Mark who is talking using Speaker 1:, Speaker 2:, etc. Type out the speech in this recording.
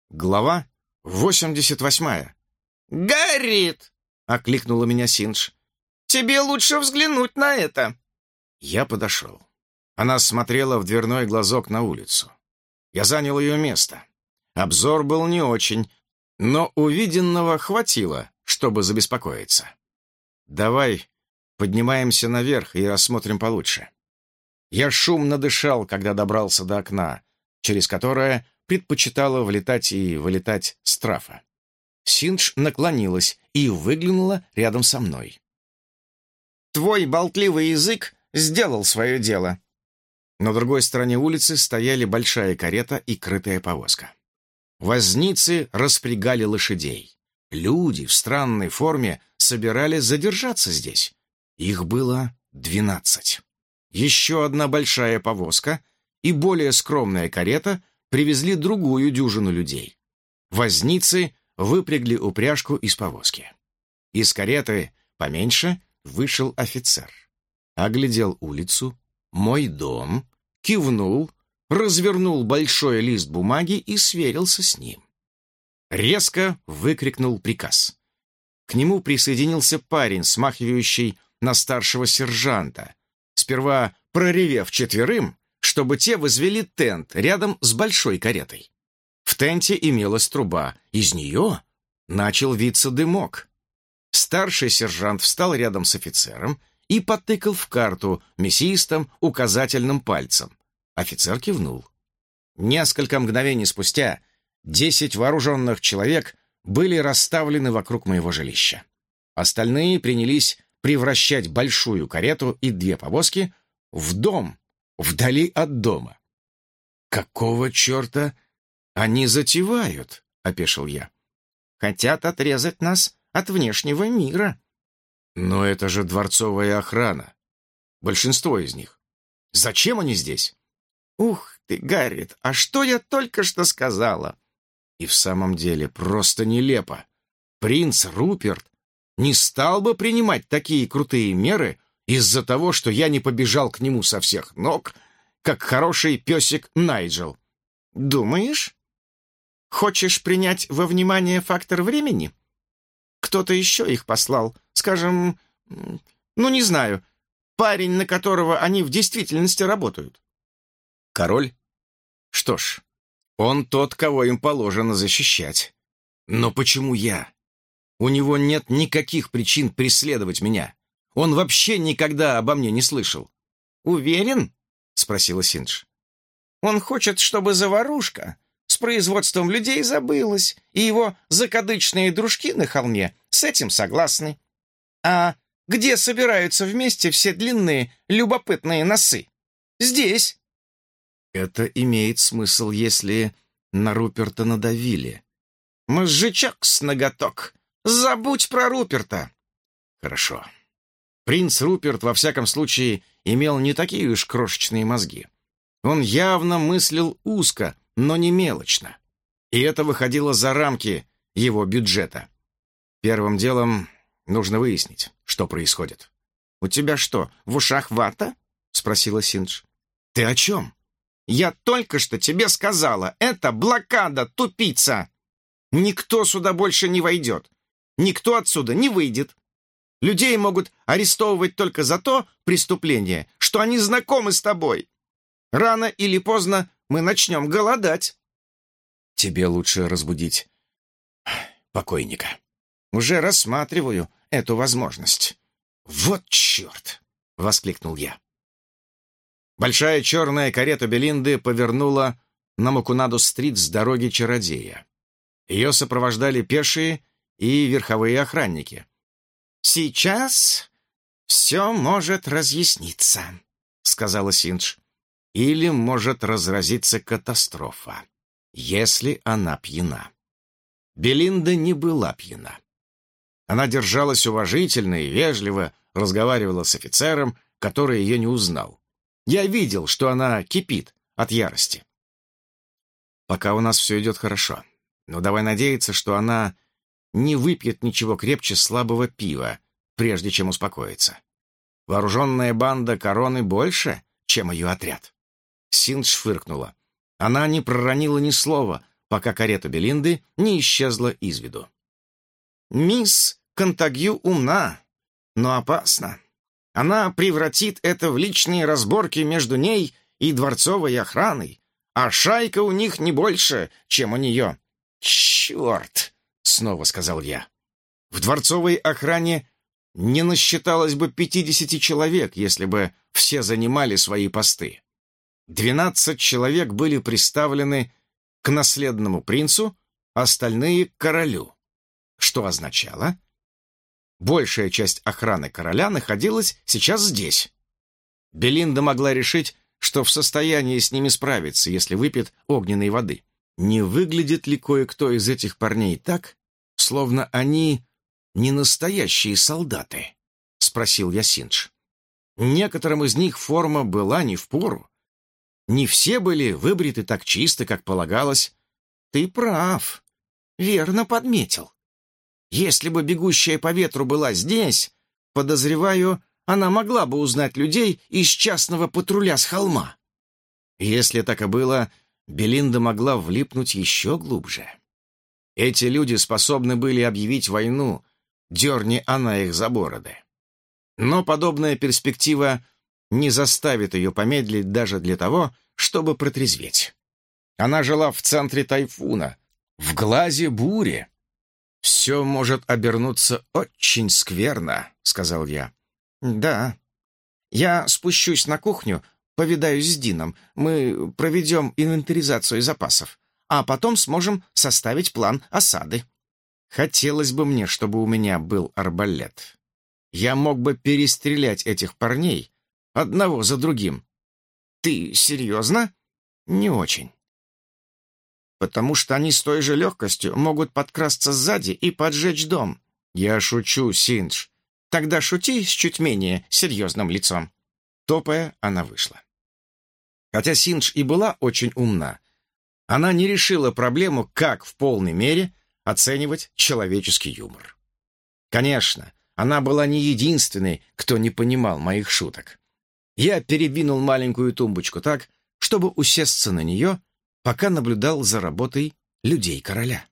Speaker 1: Глава 88.
Speaker 2: «Горит!» — окликнула меня Синдж. «Тебе лучше взглянуть на это!»
Speaker 1: Я подошел. Она смотрела в дверной глазок на улицу. Я занял ее место. Обзор был не очень, но увиденного хватило, чтобы забеспокоиться. «Давай поднимаемся наверх и осмотрим получше». Я шумно дышал, когда добрался до окна, через которое предпочитала влетать и вылетать Страфа. Синдж наклонилась и выглянула рядом со мной.
Speaker 2: «Твой болтливый язык сделал свое дело».
Speaker 1: На другой стороне улицы стояли большая карета и крытая повозка. Возницы распрягали лошадей. Люди в странной форме собирались задержаться здесь. Их было 12. Еще одна большая повозка и более скромная карета привезли другую дюжину людей. Возницы выпрягли упряжку из повозки. Из кареты, поменьше, вышел офицер. Оглядел улицу, мой дом, кивнул, развернул большой лист бумаги и сверился с ним. Резко выкрикнул приказ. К нему присоединился парень, смахивающий на старшего сержанта, сперва проревев четверым, чтобы те возвели тент рядом с большой каретой. В тенте имелась труба, из нее начал виться дымок. Старший сержант встал рядом с офицером и потыкал в карту мясистым указательным пальцем. Офицер кивнул. Несколько мгновений спустя 10 вооруженных человек были расставлены вокруг моего жилища. Остальные принялись превращать большую карету и 2 повозки в дом, вдали от дома. «Какого черта они затевают?» — опешил я.
Speaker 2: «Хотят отрезать нас от внешнего мира».
Speaker 1: «Но это же дворцовая охрана. Большинство из них. Зачем они здесь?»
Speaker 2: «Ух ты, Гаррит, а что я только что сказала?»
Speaker 1: И в самом деле просто нелепо. Принц Руперт не стал бы принимать такие крутые меры из-за того, что я не побежал к нему со всех ног, как хороший песик Найджел.
Speaker 2: «Думаешь? Хочешь принять во внимание фактор времени? Кто-то еще их послал, скажем, не знаю, парень, на которого они в действительности работают».
Speaker 1: «Король? Что ж, он тот, кого им положено защищать. Но почему я? У него нет никаких причин преследовать меня. Он вообще никогда обо мне не слышал».
Speaker 2: «Уверен?» — спросила Синдж. «Он хочет, чтобы заварушка с производством людей забылась, и его закадычные дружки на холме с этим согласны. А где собираются вместе все длинные любопытные носы? Здесь».
Speaker 1: Это имеет смысл, если на Руперта надавили.
Speaker 2: «Мозжечок с ноготок. Забудь про Руперта».
Speaker 1: Хорошо. Принц Руперт, во всяком случае, имел не такие уж крошечные мозги. Он явно мыслил узко, но не мелочно. И это выходило за рамки его бюджета. Первым делом нужно выяснить, что происходит.
Speaker 2: «У тебя что, в ушах вата?» — спросила Синдж.
Speaker 1: «Ты о чем?»
Speaker 2: «Я только что тебе сказала, это блокада, тупица! Никто сюда больше не войдет, никто отсюда не выйдет. Людей могут арестовывать только за то преступление, что они знакомы с тобой. Рано или поздно мы начнем голодать».
Speaker 1: «Тебе лучше разбудить покойника».
Speaker 2: «Уже рассматриваю эту возможность».
Speaker 1: «Вот черт!» — воскликнул я. Большая черная карета Белинды повернула на Макунадо-стрит с дороги Чародея. Ее сопровождали пешие и верховые охранники.
Speaker 2: «Сейчас все может разъясниться», — сказала Синдж.
Speaker 1: «Или может разразиться катастрофа, если она пьяна». Белинда не была пьяна. Она держалась уважительно и вежливо, разговаривала с офицером, который ее не узнал. Я видел, что она кипит от ярости. Пока у нас все идет хорошо, но давай надеяться, что она не выпьет ничего крепче слабого пива, прежде чем успокоится. Вооруженная банда Короны больше, чем ее отряд. Синдж фыркнула. Она не проронила ни слова, пока карета Белинды не исчезла из виду.
Speaker 2: «Мисс Контагью умна, но опасна. Она превратит это в личные разборки между ней и дворцовой охраной, а шайка у них не больше, чем у нее».
Speaker 1: «Черт!» — снова сказал я. «В дворцовой охране не насчиталось бы 50 человек, если бы все занимали свои посты. 12 человек были приставлены к наследному принцу, остальные — к королю. Что означало? Большая часть охраны короля находилась сейчас здесь. Белинда могла решить, что в состоянии с ними справиться, если выпьет огненной воды. Не выглядит ли кое-кто из этих парней так, словно они не настоящие солдаты?» — спросил я Синдж. Некоторым из них форма была не впору. Не все были выбриты так чисто, как полагалось.
Speaker 2: «Ты прав. Верно подметил. Если бы бегущая по ветру была здесь, подозреваю, она могла бы узнать людей из частного патруля с холма».
Speaker 1: Если так и было, Белинда могла влипнуть еще глубже. Эти люди способны были объявить войну, дерни она их за бороды. Но подобная перспектива не заставит ее помедлить даже для того, чтобы протрезветь. Она жила в центре тайфуна, в глазе бури. «Все может обернуться очень скверно», — сказал я.
Speaker 2: «Да. Я спущусь на кухню, повидаюсь с Дином. Мы проведем инвентаризацию запасов, а потом сможем составить план осады».
Speaker 1: «Хотелось бы мне, чтобы у меня был арбалет. Я мог бы перестрелять этих парней одного за другим».
Speaker 2: «Ты серьезно?»
Speaker 1: «Не очень».
Speaker 2: «Потому что они с той же легкостью могут подкрасться сзади и поджечь дом».
Speaker 1: «Я шучу, Синдж».
Speaker 2: «Тогда шути с чуть менее серьезным лицом».
Speaker 1: Топая, она вышла. Хотя Синдж и была очень умна, она не решила проблему, как в полной мере оценивать человеческий юмор. Конечно, она была не единственной, кто не понимал моих шуток. Я передвинул маленькую тумбочку так, чтобы усесться на нее, пока наблюдал за работой людей короля.